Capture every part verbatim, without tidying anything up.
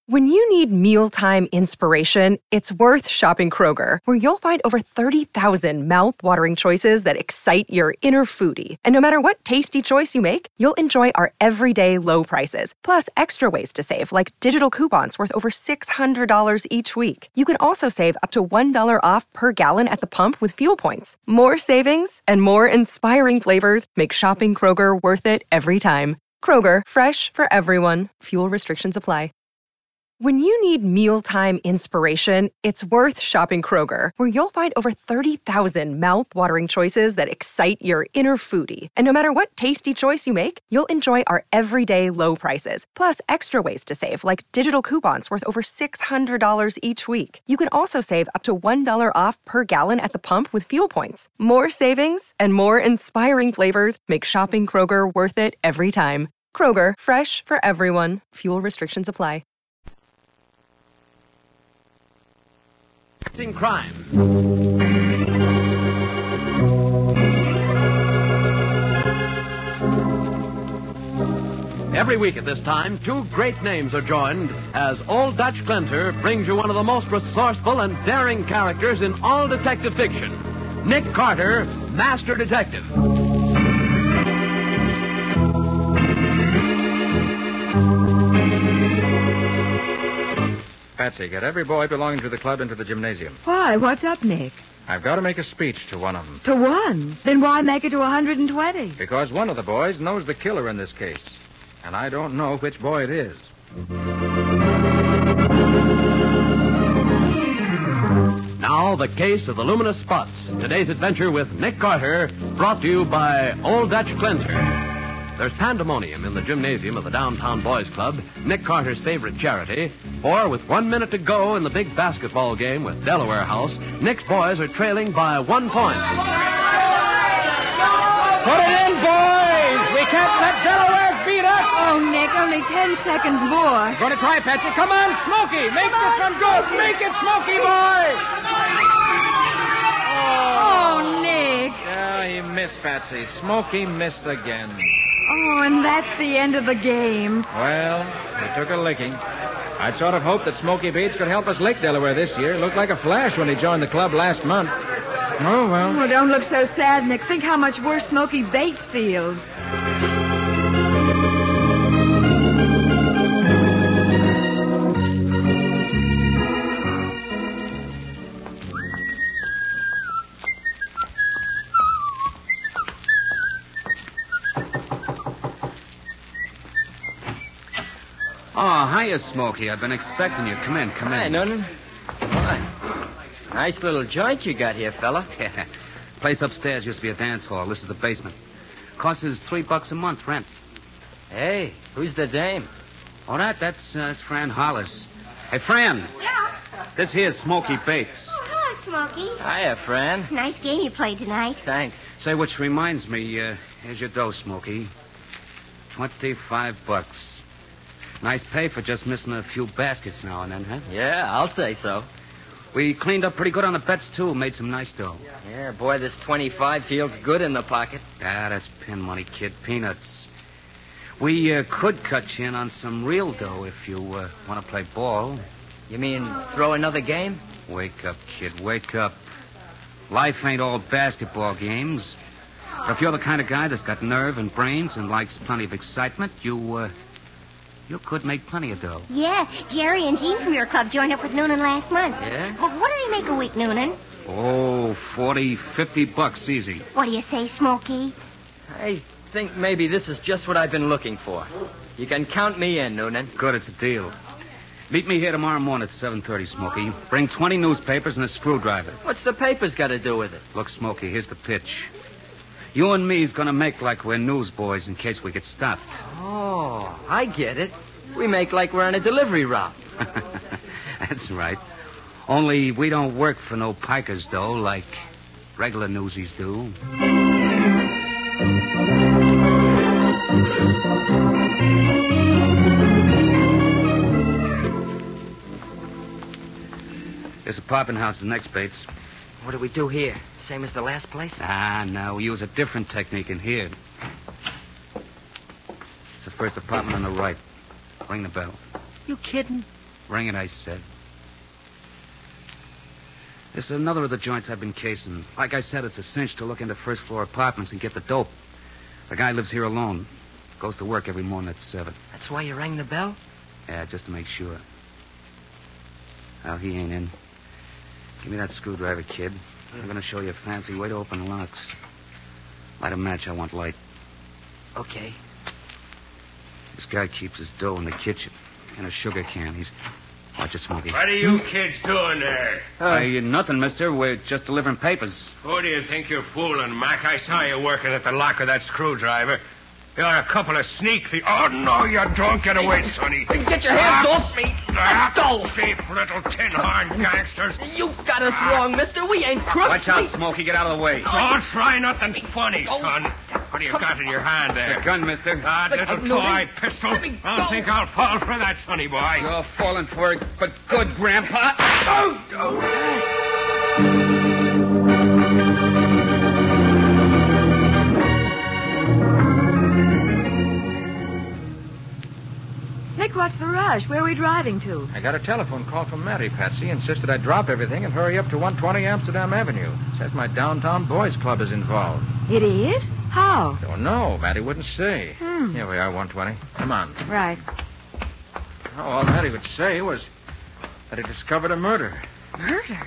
When you need mealtime inspiration, it's worth shopping Kroger, where you'll find over thirty thousand mouth-watering choices that excite your inner foodie. And no matter what tasty choice you make, you'll enjoy our everyday low prices, plus extra ways to save, like digital coupons worth over six hundred dollars each week. You can also save up to one dollar off per gallon at the pump with fuel points. More savings and more inspiring flavors make shopping Kroger worth it every time. Kroger, fresh for everyone. Fuel restrictions apply. When you need mealtime inspiration, it's worth shopping Kroger, where you'll find over thirty thousand mouth-watering choices that excite your inner foodie. And no matter what tasty choice you make, you'll enjoy our everyday low prices, plus extra ways to save, like digital coupons worth over six hundred dollars each week. You can also save up to one dollar off per gallon at the pump with fuel points. More savings and more inspiring flavors make shopping Kroger worth it every time. Kroger, fresh for everyone. Fuel restrictions apply. Crime. Every week at this time, two great names are joined as Old Dutch Clinter brings you one of the most resourceful and daring characters in all detective fiction, Nick Carter, Master Detective. Patsy, get every boy belonging to the club into the gymnasium. Why? What's up, Nick? I've got to make a speech to one of them. To one? Then why make it to one hundred twenty? Because one of the boys knows the killer in this case. And I don't know which boy it is. Now, the case of the luminous spots. Today's adventure with Nick Carter, brought to you by Old Dutch Clinter. There's pandemonium in the gymnasium of the Downtown Boys Club, Nick Carter's favorite charity. For with one minute to go in the big basketball game with Delaware House, Nick's boys are trailing by one point. Put it in, boys! We can't let Delaware beat us! Oh, Nick, only ten seconds more. Going to try, Patsy. Come on, Smokey! Make this one good! Make it, Smokey, boy! Oh, Nick. Yeah, he missed, Patsy. Smokey missed again. Oh, and that's the end of the game. Well, we took a licking. I'd sort of hoped that Smokey Bates could help us lick Delaware this year. Looked like a flash when he joined the club last month. Oh, well. Oh, don't look so sad, Nick. Think how much worse Smokey Bates feels. Oh, hiya, Smokey. I've been expecting you. Come in, come in. Hi, Noonan. Hi. Nice little joint you got here, fella. Yeah. Place upstairs used to be a dance hall. This is the basement. Costs us three bucks a month rent. Hey, who's the dame? Oh, that? That's, uh, that's Fran Hollis. Hey, Fran. Yeah. This here's Smokey Bates. Oh, hello, Smokey. Hiya, Fran. Nice game you played tonight. Thanks. Say, which reminds me, uh, here's your dough, Smokey. Twenty-five bucks. Nice pay for just missing a few baskets now and then, huh? Yeah, I'll say so. We cleaned up pretty good on the bets, too. Made some nice dough. Yeah, boy, this twenty-five feels good in the pocket. Ah, that's pin money, kid. Peanuts. We uh, could cut you in on some real dough if you uh, want to play ball. You mean throw another game? Wake up, kid. Wake up. Life ain't all basketball games. But if you're the kind of guy that's got nerve and brains and likes plenty of excitement, you, uh, you could make plenty of dough. Yeah, Jerry and Jean from your club joined up with Noonan last month. Yeah? Well, what do they make a week, Noonan? Oh, forty, fifty bucks easy. What do you say, Smokey? I think maybe this is just what I've been looking for. You can count me in, Noonan. Good, it's a deal. Meet me here tomorrow morning at seven thirty, Smokey. Bring twenty newspapers and a screwdriver. What's the papers got to do with it? Look, Smokey, here's the pitch. You and me's gonna make like we're newsboys in case we get stopped. Oh, I get it. We make like we're on a delivery route. That's right. Only we don't work for no pikers, though, like regular newsies do. This apartment house is next, Bates. What do we do here? Same as the last place? Ah, no. We use a different technique in here. It's the first apartment on the right. Ring the bell. You kidding? Ring it, I said. This is another of the joints I've been casing. Like I said, it's a cinch to look into first-floor apartments and get the dope. The guy lives here alone. Goes to work every morning at seven. That's why you rang the bell? Yeah, just to make sure. Well, he ain't in. Give me that screwdriver, kid. I'm going to show you a fancy way to open locks. Light a match. I want light. Okay. This guy keeps his dough in the kitchen. In a sugar can. He's... Watch it, Smokey. What are you kids doing there? Uh, nothing, mister. We're just delivering papers. Who do you think you're fooling, Mac? I saw you working at the lock of that screwdriver. You're a couple of sneak thieves. Oh, no, you don't. Get away, Sonny. Get your hands off me. Ah, cheap little tin-horn gangsters. You got us wrong, mister. We ain't crooks. Watch out, we... Smokey. Get out of the way. Don't try nothing funny, son. What do you got in your hand there? The gun, mister. Ah, little toy pistol. I don't think I'll fall for that, Sonny boy. You're falling for it, but good, Grandpa. Oh, oh. Nick, what's the rush? Where are we driving to? I got a telephone call from Matty, Patsy. Insisted I drop everything and hurry up to one twenty Amsterdam Avenue. Says my downtown boys club is involved. It is? How? Don't know. Matty wouldn't say. Hmm. Here we are, one twenty. Come on. Right. Oh, all Matty would say was that he discovered a murder. Murder?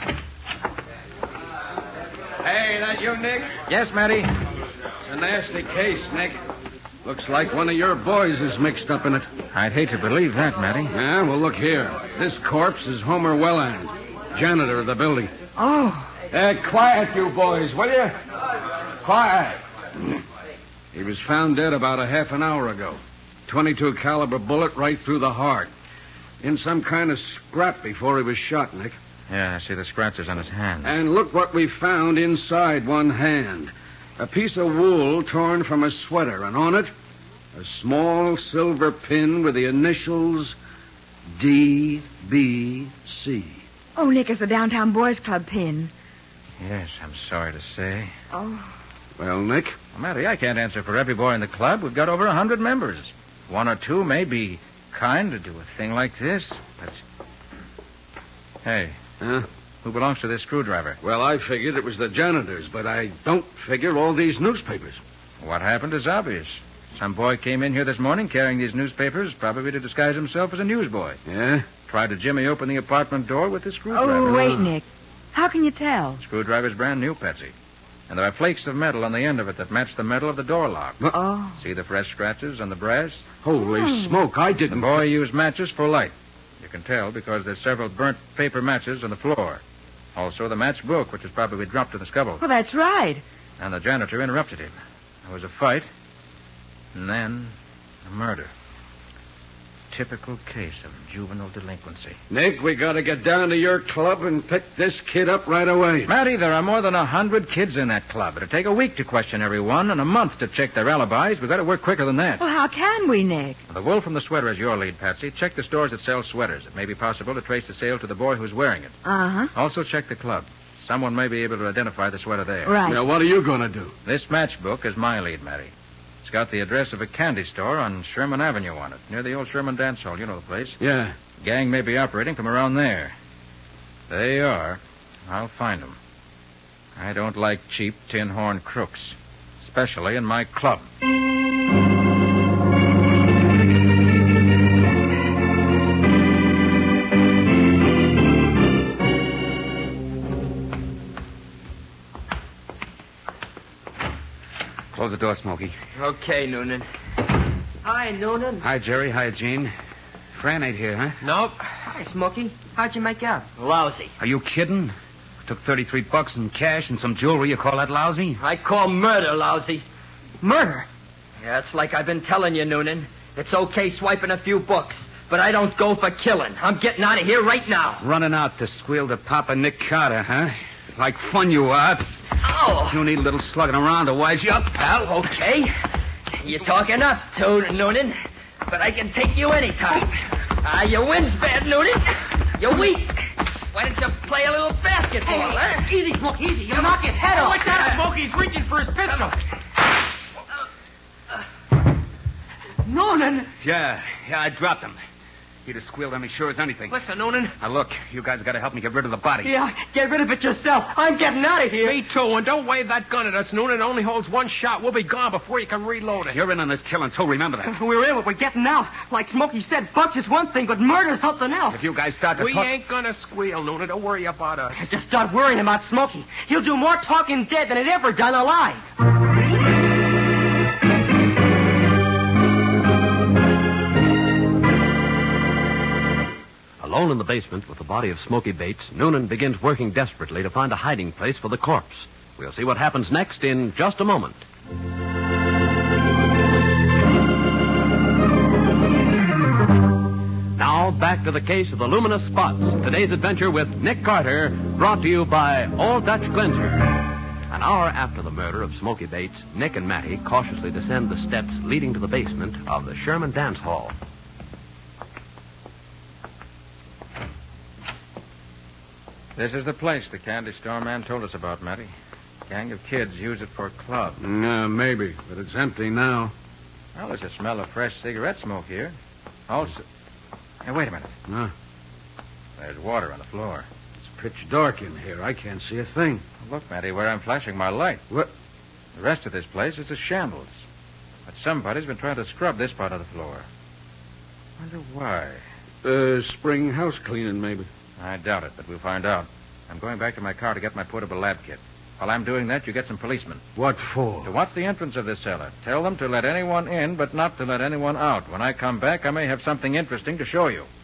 Hey, that you, Nick? Yes, Matty. It's a nasty case, Nick. Looks like one of your boys is mixed up in it. I'd hate to believe that, Matty. Yeah, well, look here. This corpse is Homer Welland, janitor of the building. Oh. Uh, quiet, you boys, will you? Quiet. He was found dead about a half an hour ago. twenty-two caliber bullet right through the heart. In some kind of scrap before he was shot, Nick. Yeah, I see the scratches on his hands. And look what we found inside one hand. A piece of wool torn from a sweater, and on it, a small silver pin with the initials D B C. Oh, Nick, it's the Downtown Boys Club pin. Yes, I'm sorry to say. Oh. Well, Nick? Well, Matty, I can't answer for every boy in the club. We've got over a hundred members. One or two may be kind to do a thing like this, but... Hey. Huh? Who belongs to this screwdriver? Well, I figured it was the janitor's, but I don't figure all these newspapers. What happened is obvious. Some boy came in here this morning carrying these newspapers, probably to disguise himself as a newsboy. Yeah? Tried to jimmy open the apartment door with the screwdriver. Oh, wait, Nick. How can you tell? Screwdriver's brand new, Patsy. And there are flakes of metal on the end of it that match the metal of the door lock. Oh. See the fresh scratches on the brass? Holy Hmm. smoke, I didn't... The boy used matches for light. You can tell because there's several burnt paper matches on the floor. Also, the match book, which was probably dropped in the scuttle. Well, that's right. And the janitor interrupted him. There was a fight, and then a murder. Typical case of juvenile delinquency. Nick, we gotta get down to your club and pick this kid up right away. Matty, there are more than a hundred kids in that club. It'll take a week to question every one and a month to check their alibis. We've got to work quicker than that. Well, how can we, Nick? The wool from the sweater is your lead, Patsy. Check the stores that sell sweaters. It may be possible to trace the sale to the boy who's wearing it. Uh-huh. Also check the club. Someone may be able to identify the sweater there. Right. Now, what are you gonna do? This matchbook is my lead, Matty. It's got the address of a candy store on Sherman Avenue on it, near the old Sherman dance hall. You know the place. Yeah. Gang may be operating from around there. They are. I'll find them. I don't like cheap tin horn crooks, especially in my club. Close the door, Smokey. Okay, Noonan. Hi, Noonan. Hi, Jerry. Hi, Gene. Fran ain't here, huh? Nope. Hi, Smokey. How'd you make out? Lousy. Are you kidding? Took thirty-three bucks in cash and some jewelry. You call that lousy? I call murder lousy. Murder? Yeah, it's like I've been telling you, Noonan. It's okay swiping a few bucks, but I don't go for killing. I'm getting out of here right now. Running out to squeal to Papa Nick Carter, huh? Like fun you are. Ow! You need a little slugging around to wise you up, pal. Okay. You're talking up, too, Noonan. But I can take you anytime. Ah, your wind's bad, Noonan. You're weak. Why don't you play a little basketball, huh? Easy, Smoke, easy. You'll knock his head off. Watch out, Smoke. He's reaching for his pistol. Noonan. Yeah, yeah, I dropped him. He'd have squealed on me sure as anything. Listen, Noonan. Now, look, you guys got to help me get rid of the body. Yeah, get rid of it yourself. I'm getting out of here. Me too, and don't wave that gun at us, Noonan. It only holds one shot. We'll be gone before you can reload it. You're in on this killing, too. Remember that. We're in, but we're getting out. Like Smokey said, bunch is one thing, but murder's something else. If you guys start to We talk... ain't gonna squeal, Noonan. Don't worry about us. Just start worrying about Smokey. He'll do more talking dead than it ever done alive. Alone in the basement with the body of Smoky Bates, Noonan begins working desperately to find a hiding place for the corpse. We'll see what happens next in just a moment. Now, back to the case of the luminous spots. Today's adventure with Nick Carter, brought to you by Old Dutch Cleanser. An hour after the murder of Smoky Bates, Nick and Mattie cautiously descend the steps leading to the basement of the Sherman Dance Hall. This is the place the candy store man told us about, Matty. Gang of kids use it for a club. Yeah, maybe, but it's empty now. Well, there's a smell of fresh cigarette smoke here. Also... Hey, wait a minute. Huh? There's water on the floor. It's pitch dark in here. I can't see a thing. Look, Matty, where I'm flashing my light. What? The rest of this place is a shambles. But somebody's been trying to scrub this part of the floor. Wonder why. Uh, spring house cleaning, maybe. I doubt it, but we'll find out. I'm going back to my car to get my portable lab kit. While I'm doing that, you get some policemen. What for? To watch the entrance of this cellar. Tell them to let anyone in, but not to let anyone out. When I come back, I may have something interesting to show you.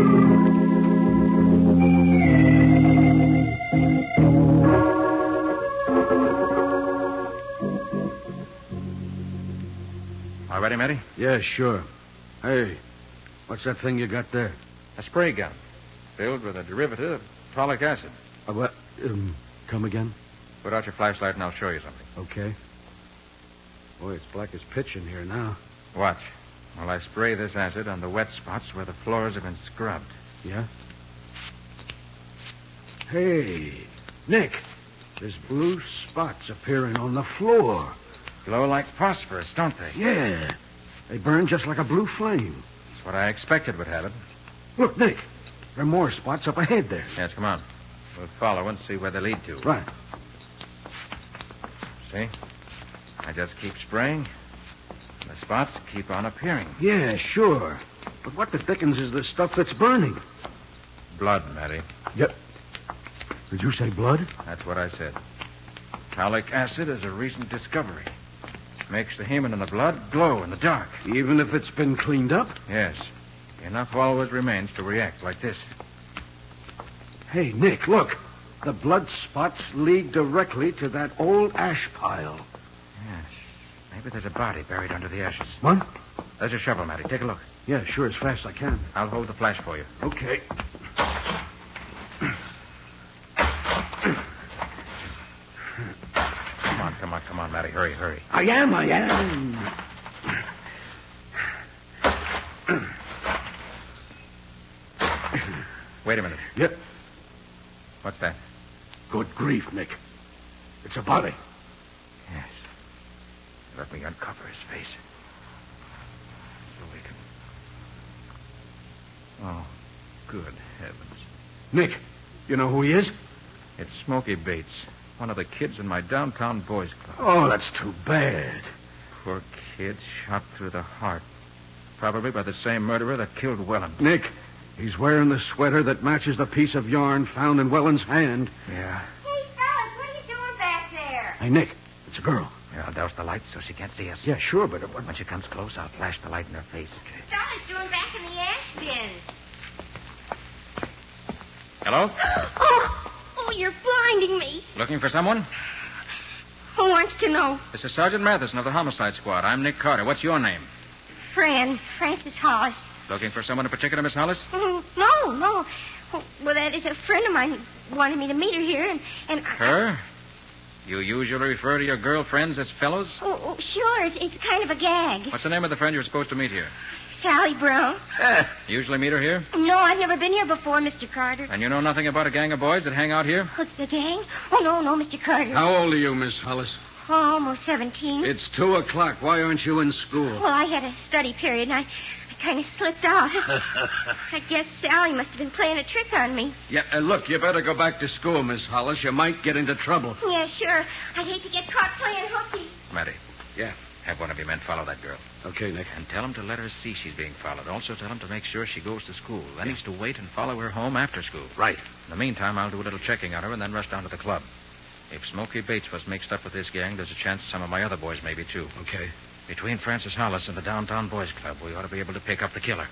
All ready, Matty? Yeah, sure. Hey, what's that thing you got there? A spray gun. Filled with a derivative of tolic acid. Uh, what? Um, come again? Put out your flashlight and I'll show you something. Okay. Boy, it's black as pitch in here now. Watch. While I spray this acid on the wet spots where the floors have been scrubbed. Yeah? Hey, Nick, there's blue spots appearing on the floor. Glow like phosphorus, don't they? Yeah. They burn just like a blue flame. That's what I expected would happen. Look, Nick, there are more spots up ahead there. Yes, come on. We'll follow and see where they lead to. Right. See? I just keep spraying. And the spots keep on appearing. Yeah, sure. But what the dickens is the stuff that's burning? Blood, Matty. Yep. Did you say blood? That's what I said. Tolic acid is a recent discovery. Makes the hemoglobin in the blood glow in the dark. Even if it's been cleaned up? Yes. Enough always remains to react like this. Hey, Nick, look. The blood spots lead directly to that old ash pile. Yes. Maybe there's a body buried under the ashes. What? There's a shovel, Matty. Take a look. Yeah, sure, as fast as I can. I'll hold the flash for you. Okay. Come on, come on, come on, Matty. Hurry, hurry. I am, I am. Wait a minute. Yep. What's that? Good grief, Nick. It's a body. Yes. Let me uncover his face. So we can... Oh, good heavens. Nick, you know who he is? It's Smoky Bates, one of the kids in my downtown boys club. Oh, that's too bad. Poor kid, shot through the heart. Probably by the same murderer that killed Welland. Nick, he's wearing the sweater that matches the piece of yarn found in Welland's hand. Yeah. Hey, fellas, what are you doing back there? Hey, Nick, it's a girl. Yeah, I'll douse the lights so she can't see us. Yeah, sure, but... It, when she comes close, I'll flash the light in her face. Fella's doing back in the ash bin. Hello? Oh, oh, you're blinding me. Looking for someone? Who wants to know? This is Sergeant Matheson of the Homicide Squad. I'm Nick Carter. What's your name? Fran, Francis Hollis. Looking for someone in particular, Miss Hollis? Mm, no, no. Oh, well, that is a friend of mine wanted me to meet her here, and... and I, Her? You usually refer to your girlfriends as fellows? Oh, oh, sure. It's, it's kind of a gag. What's the name of the friend you're supposed to meet here? Sally Brown. Usually meet her here? No, I've never been here before, Mister Carter. And you know nothing about a gang of boys that hang out here? What's the gang? Oh, no, no, Mister Carter. How old are you, Miss Hollis? Oh, almost seventeen. It's two o'clock. Why aren't you in school? Well, I had a study period, and I, I kind of slipped out. I guess Sally must have been playing a trick on me. Yeah, uh, look, you better go back to school, Miss Hollis. You might get into trouble. Yeah, sure. I'd hate to get caught playing hooky. Matty. Yeah. Have one of your men follow that girl. Okay, Nick. And tell him to let her see she's being followed. Also tell him to make sure she goes to school. Then he's to wait and follow her home after school. Right. In the meantime, I'll do a little checking on her and then rush down to the club. If Smokey Bates was mixed up with this gang, there's a chance some of my other boys may be, too. Okay. Between Francis Hollis and the Downtown Boys Club, we ought to be able to pick up the killer.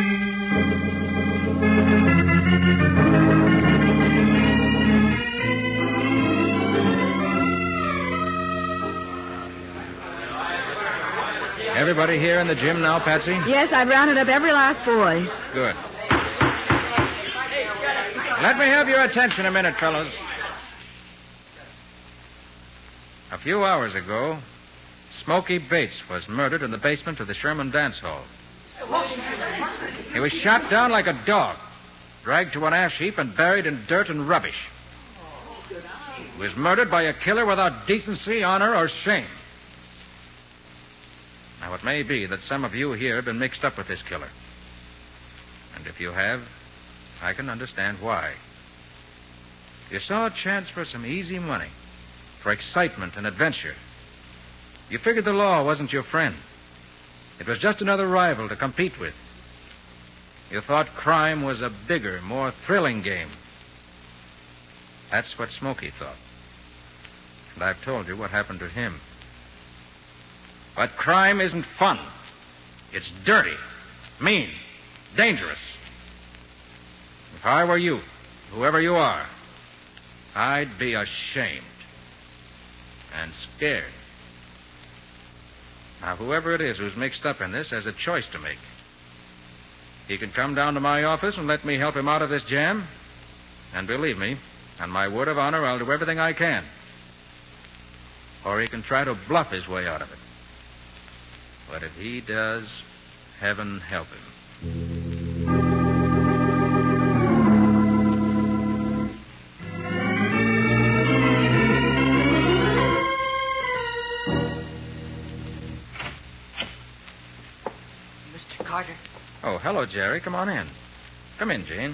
Everybody here in the gym now, Patsy? Yes, I've rounded up every last boy. Good. Let me have your attention a minute, fellows. A few hours ago, Smokey Bates was murdered in the basement of the Sherman Dance Hall. He was shot down like a dog, dragged to an ash heap and buried in dirt and rubbish. He was murdered by a killer without decency, honor, or shame. Now, it may be that some of you here have been mixed up with this killer. And if you have, I can understand why. You saw a chance for some easy money, for excitement and adventure. You figured the law wasn't your friend. It was just another rival to compete with. You thought crime was a bigger, more thrilling game. That's what Smokey thought. And I've told you what happened to him. But crime isn't fun. It's dirty, mean, dangerous. If I were you, whoever you are, I'd be ashamed and scared. Now, whoever it is who's mixed up in this has a choice to make. He can come down to my office and let me help him out of this jam. And believe me, on my word of honor, I'll do everything I can. Or he can try to bluff his way out of it. But if he does, heaven help him. Mister Carter. Oh, hello, Jerry. Come on in. Come in, Jane.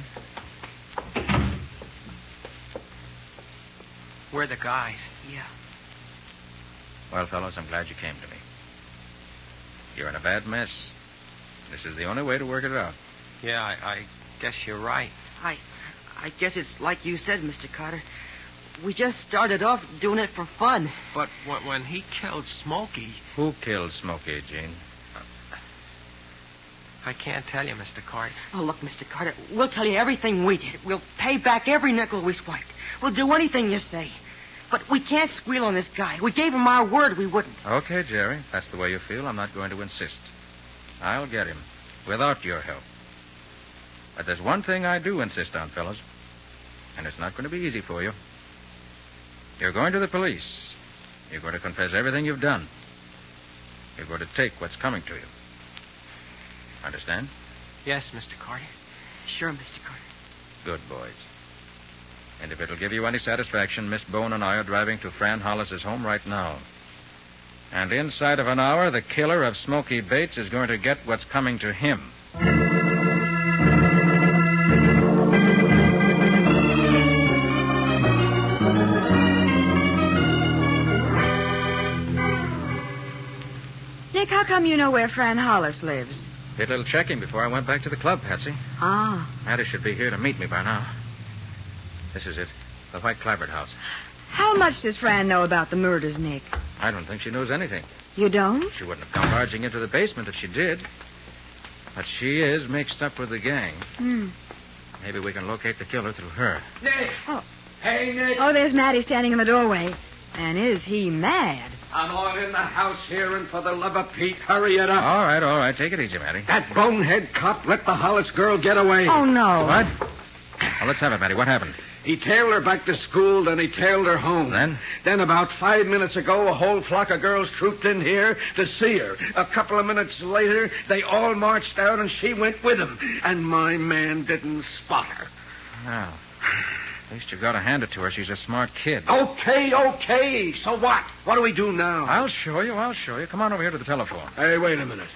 We're the guys. Yeah. Well, fellows, I'm glad you came to me. You're in a bad mess. This is the only way to work it out. Yeah, I, I guess you're right. I I guess it's like you said, Mister Carter. We just started off doing it for fun. But when, when he killed Smokey... Who killed Smokey, Gene? I can't tell you, Mister Carter. Oh, look, Mister Carter, we'll tell you everything we did. We'll pay back every nickel we swiped. We'll do anything you say. But we can't squeal on this guy. We gave him our word we wouldn't. Okay, Jerry. If that's the way you feel, I'm not going to insist. I'll get him, without your help. But there's one thing I do insist on, fellas, and it's not going to be easy for you. You're going to the police. You're going to confess everything you've done. You're going to take what's coming to you. Understand? Yes, Mister Carter. Sure, Mister Carter. Good boys. And if it'll give you any satisfaction, Miss Bone and I are driving to Fran Hollis's home right now. And inside of an hour, the killer of Smokey Bates is going to get what's coming to him. Nick, how come you know where Fran Hollis lives? Did a little checking before I went back to the club, Patsy. Ah. Matty should be here to meet me by now. This is it. The White Clabbert house. How much does Fran know about the murders, Nick? I don't think she knows anything. You don't? She wouldn't have come barging into the basement if she did. But she is mixed up with the gang. Hmm. Maybe we can locate the killer through her. Nick! Oh. Hey, Nick! Oh, there's Matty standing in the doorway. And is he mad? I'm all in the house here, and for the love of Pete, hurry it up. All right, all right. Take it easy, Matty. That bonehead cop let the Hollis girl get away. Oh, no. What? Well, let's have it, Matty. What happened? He tailed her back to school, then he tailed her home. Then? Then about five minutes ago, a whole flock of girls trooped in here to see her. A couple of minutes later, they all marched out, and she went with them. And my man didn't spot her. Well, at least you got to hand it to her. She's a smart kid. Okay, okay. So what? What do we do now? I'll show you. I'll show you. Come on over here to the telephone. Hey, wait a minute.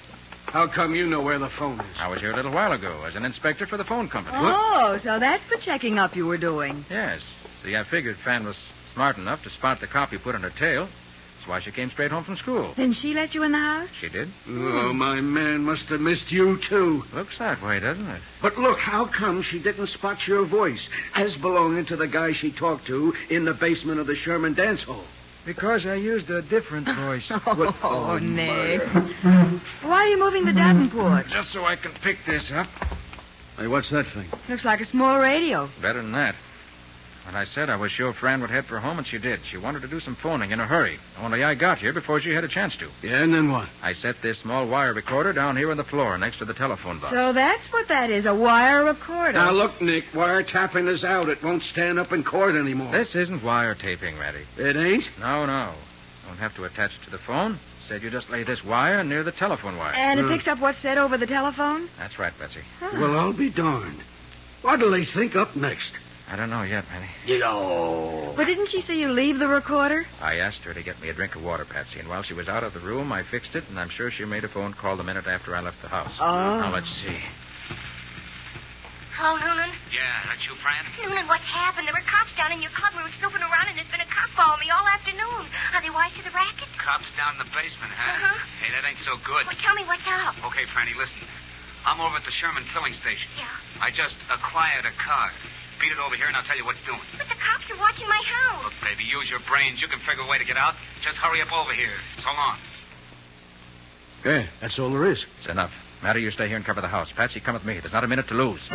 How come you know where the phone is? I was here a little while ago as an inspector for the phone company. Oh, so that's the checking up you were doing. Yes. See, I figured Fan was smart enough to spot the cop you put on her tail. That's why she came straight home from school. Then she let you in the house? She did. Oh, my man must have missed you, too. Looks that way, doesn't it? But look, how come she didn't spot your voice as belonging to the guy she talked to in the basement of the Sherman dance hall? Because I used a different voice. Oh, oh Nick. Why are you moving the Davenport? Just so I can pick this up. Hey, what's that thing? Looks like a small radio. Better than that. When I said I was sure Fran would head for home, and she did. She wanted to do some phoning in a hurry. Only I got here before she had a chance to. Yeah, and then what? I set this small wire recorder down here on the floor next to the telephone box. So that's what that is, a wire recorder. Now, look, Nick, wiretapping is out. It won't stand up in court anymore. This isn't wiretapping, Ratty. It ain't? No, no. You don't have to attach it to the phone. Instead, you just lay this wire near the telephone wire. And it hmm. picks up what's said over the telephone? That's right, Betsy. Huh. Well, I'll be darned. What'll they think up next? I don't know yet, Penny. Yo. But didn't she say you leave the recorder? I asked her to get me a drink of water, Patsy, and while she was out of the room, I fixed it, and I'm sure she made a phone call the minute after I left the house. Oh. Now, let's see. Hello, Noonan? Yeah, that's you, Fran? Noonan, what's happened? There were cops down in your club. We were snooping around, and there's been a cop following me all afternoon. Are they wise to the racket? Cops down in the basement, huh? Uh-huh. Hey, that ain't so good. Well, tell me what's up. Okay, Franny, listen. I'm over at the Sherman filling station. Yeah. I just acquired a car. Beat it over here, and I'll tell you what's doing. But the cops are watching my house. Look, baby, use your brains. You can figure a way to get out. Just hurry up over here. So long. Okay, that's all there is. It's enough. Matty, you stay here and cover the house. Patsy, come with me. There's not a minute to lose.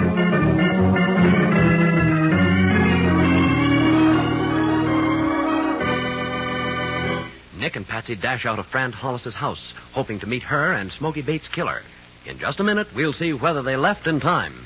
Nick and Patsy dash out of Fran Hollis's house, hoping to meet her and Smoky Bates' killer. In just a minute, we'll see whether they left in time.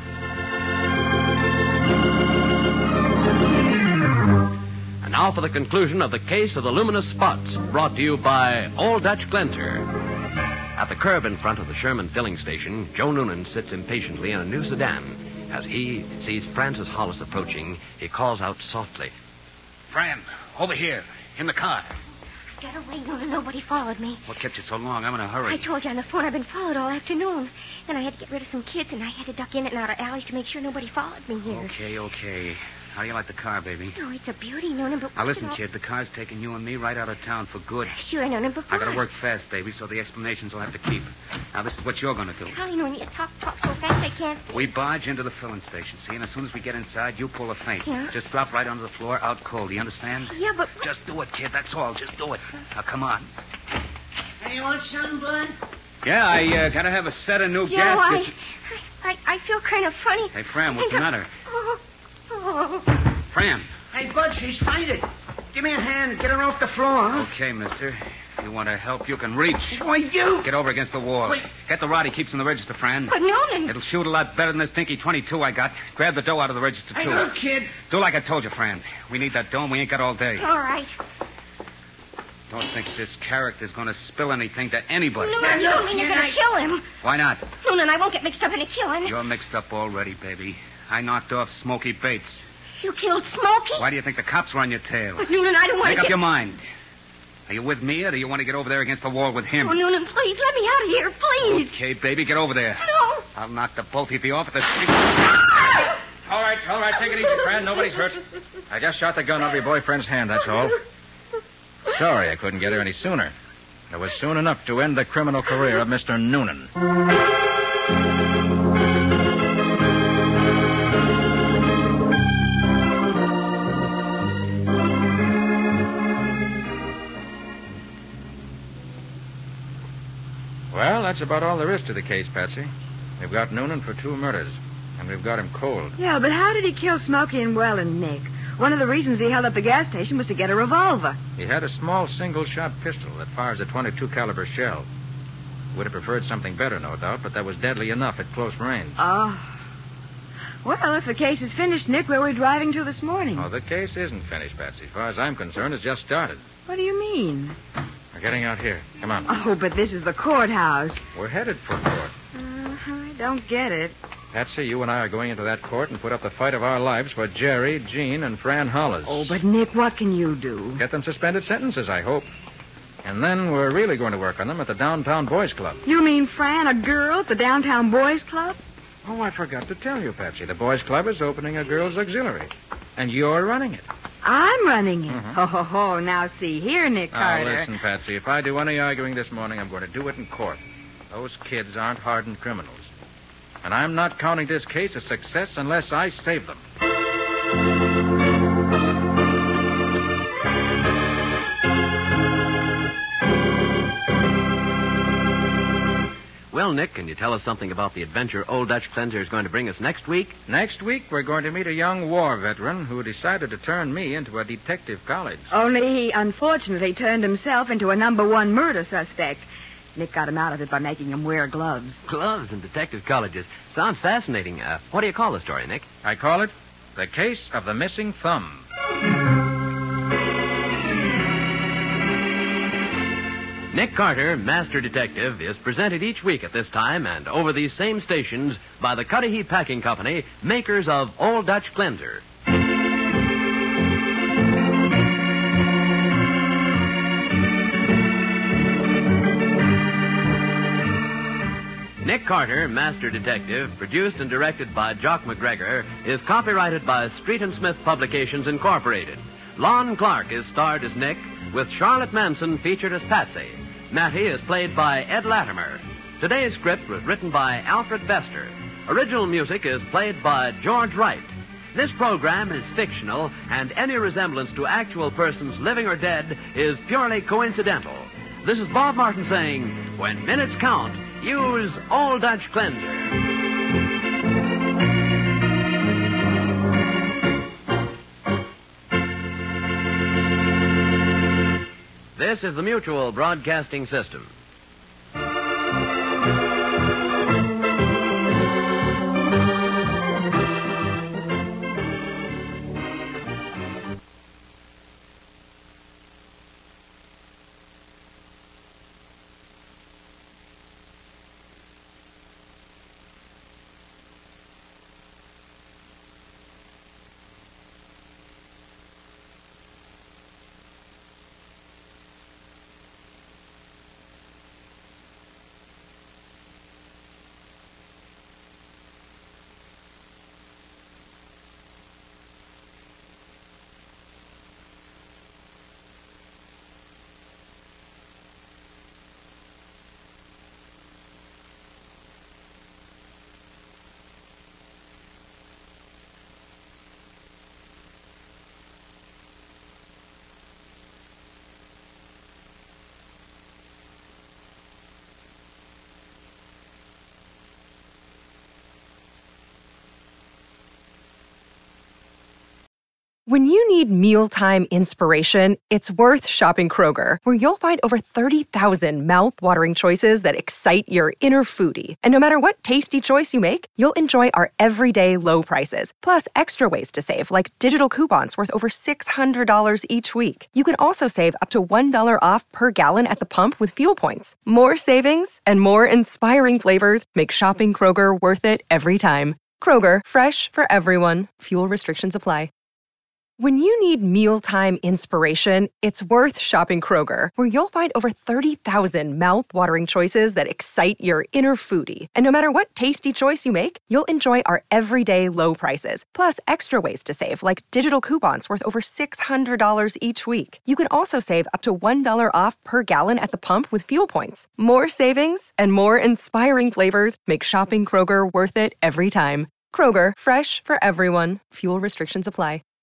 And now for the conclusion of the case of the luminous spots, brought to you by Old Dutch Glenser. At the curb in front of the Sherman filling station, Joe Noonan sits impatiently in a new sedan. As he sees Francis Hollis approaching, he calls out softly. Fran, over here, in the car. Get away, Noonan. Nobody followed me. What kept you so long? I'm in a hurry. I told you on the phone I've been followed all afternoon. Then I had to get rid of some kids, and I had to duck in and out of alleys to make sure nobody followed me here. Okay, okay. How do you like the car, baby? Oh, it's a beauty, Noonan, but... Now, listen, kid, the car's taking you and me right out of town for good. Sure, Noonan, but I gotta work fast, baby, so the explanations will have to keep. Now, this is what you're gonna do. Golly, Noonan, you talk, talk so fast I can't... We barge into the filling station, see? And as soon as we get inside, you pull a feint. Yeah? Just drop right onto the floor, out cold. You understand? Yeah, but... Just do it, kid. That's all. Just do it. Now, come on. Hey, you want some, Bud? Yeah, I uh, gotta have a set of new Joe, gaskets. I, I... I feel kind of funny. Hey, Fran, what's the matter? Oh, oh. Fran. Hey, Bud, she's fainted. Give me a hand and get her off the floor, huh? Okay, mister. If you want to help, you can reach. Why, you... Get over against the wall. Wait. Get the rod he keeps in the register, Fran. But, Noonan... It'll shoot a lot better than this dinky twenty-two I got. Grab the dough out of the register, Hey, too. look, kid. Do like I told you, Fran. We need that dough, and we ain't got all day. All right. Don't think this character's going to spill anything to anybody. Noonan, you don't mean you're going to kill him. Why not? Noonan, I won't get mixed up in a killing. You're mixed up already, baby. I knocked off Smoky Bates. You killed Smokey? Why do you think the cops were on your tail? But, Noonan, I don't want to Make up get... your mind. Are you with me, or do you want to get over there against the wall with him? Oh, Noonan, please, let me out of here, please. Okay, baby, get over there. No. I'll knock the both of you off at the... All right, all right, take it easy, Fran. Nobody's hurt. I just shot the gun out of your boyfriend's hand, that's all. Sorry I couldn't get her any sooner. It was soon enough to end the criminal career of Mister Noonan. Well, that's about all there is to the case, Patsy. We've got Noonan for two murders, and we've got him cold. Yeah, but how did he kill Smokey and Well and Nick? One of the reasons he held up the gas station was to get a revolver. He had a small single-shot pistol that fires a twenty-two caliber shell. Would have preferred something better, no doubt, but that was deadly enough at close range. Oh. Well, if the case is finished, Nick, where were we driving to this morning? Oh, the case isn't finished, Patsy. As far as I'm concerned, it's just started. What do you mean? We're getting out here. Come on. Oh, but this is the courthouse. We're headed for court. Uh, I don't get it. Patsy, you and I are going into that court and put up the fight of our lives for Jerry, Jean, and Fran Hollis. Oh, but Nick, what can you do? Get them suspended sentences, I hope. And then we're really going to work on them at the Downtown Boys Club. You mean Fran, a girl at the Downtown Boys Club? Oh, I forgot to tell you, Patsy. The Boys Club is opening a girls' auxiliary. And you're running it. I'm running it. Mhm. Ho, ho, ho. Now, see here, Nick Now, Carter. listen, Patsy. If I do any arguing this morning, I'm going to do it in court. Those kids aren't hardened criminals. And I'm not counting this case a success unless I save them. Well, Nick, can you tell us something about the adventure Old Dutch Cleanser is going to bring us next week? Next week, we're going to meet a young war veteran who decided to turn me into a detective college. Only he unfortunately turned himself into a number one murder suspect. Nick got him out of it by making him wear gloves. Gloves and detective colleges. Sounds fascinating. Uh, what do you call the story, Nick? I call it The Case of the Missing Thumb. Nick Carter, Master Detective, is presented each week at this time and over these same stations by the Cudahy Packing Company, makers of Old Dutch Cleanser. Nick Carter, Master Detective, produced and directed by Jock McGregor, is copyrighted by Street and Smith Publications, Incorporated. Lon Clark is starred as Nick, with Charlotte Manson featured as Patsy. Mattie is played by Ed Latimer. Today's script was written by Alfred Bester. Original music is played by George Wright. This program is fictional, and any resemblance to actual persons living or dead is purely coincidental. This is Bob Martin saying, when minutes count, use Old Dutch Cleanser. This is the Mutual Broadcasting System. When you need mealtime inspiration, it's worth shopping Kroger, where you'll find over thirty thousand mouth-watering choices that excite your inner foodie. And no matter what tasty choice you make, you'll enjoy our everyday low prices, plus extra ways to save, like digital coupons worth over six hundred dollars each week. You can also save up to one dollar off per gallon at the pump with fuel points. More savings and more inspiring flavors make shopping Kroger worth it every time. Kroger, fresh for everyone. Fuel restrictions apply. When you need mealtime inspiration, it's worth shopping Kroger, where you'll find over thirty thousand mouth-watering choices that excite your inner foodie. And no matter what tasty choice you make, you'll enjoy our everyday low prices, plus extra ways to save, like digital coupons worth over six hundred dollars each week. You can also save up to one dollar off per gallon at the pump with fuel points. More savings and more inspiring flavors make shopping Kroger worth it every time. Kroger, fresh for everyone. Fuel restrictions apply.